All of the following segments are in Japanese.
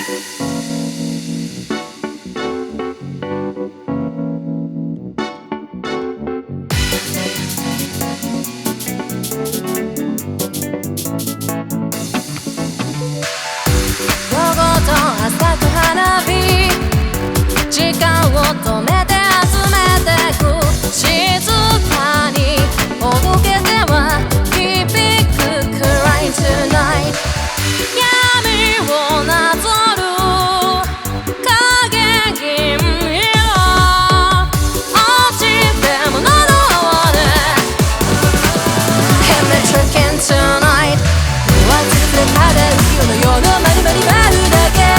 咲く花火、時間を止めて集めてく、静かにほどけては響く Crying tonight。 闇をなぞる影銀色、落ちても喉をね Can be tricking tonight。 忘れたで浮世のようなマリマリマルだけ、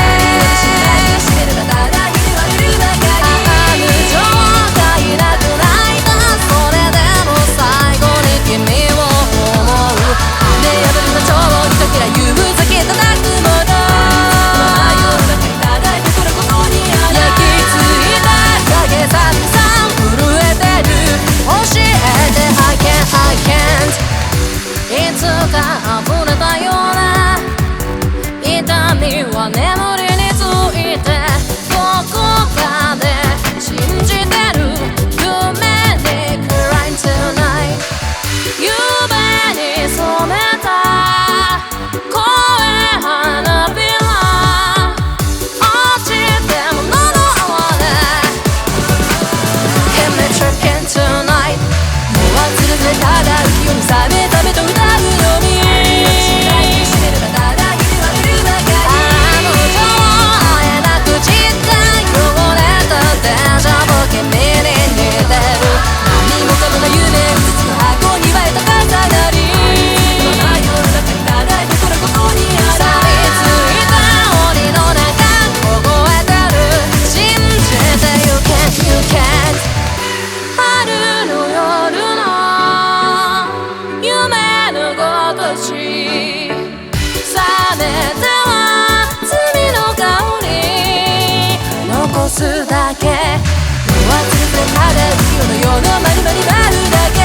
いつか溢れたような痛みは眠りについて、どこかで信じてる夢に Crying tonight。 夢に染めた声花びら、落ちても喉をね Can be tricking tonight。 もう忘れてただ浮世に覚めためと歌うのに、残すだけ、忘れたで浮世のようなマリマリマルだけ。